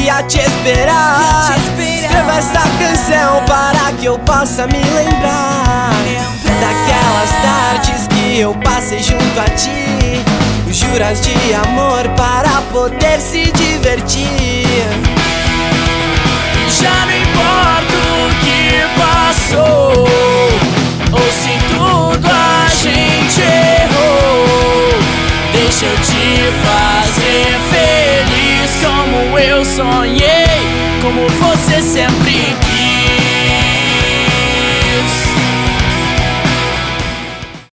a te esperar. Escreva essa canção para que eu possa me lembrar daquelas tardes que eu passei junto a ti, juras de amor para poder se divertir. Já não importa o que passou, ou se em tudo a gente errou. Deixa eu te fazer feliz como eu sonhei, como você sempre quis.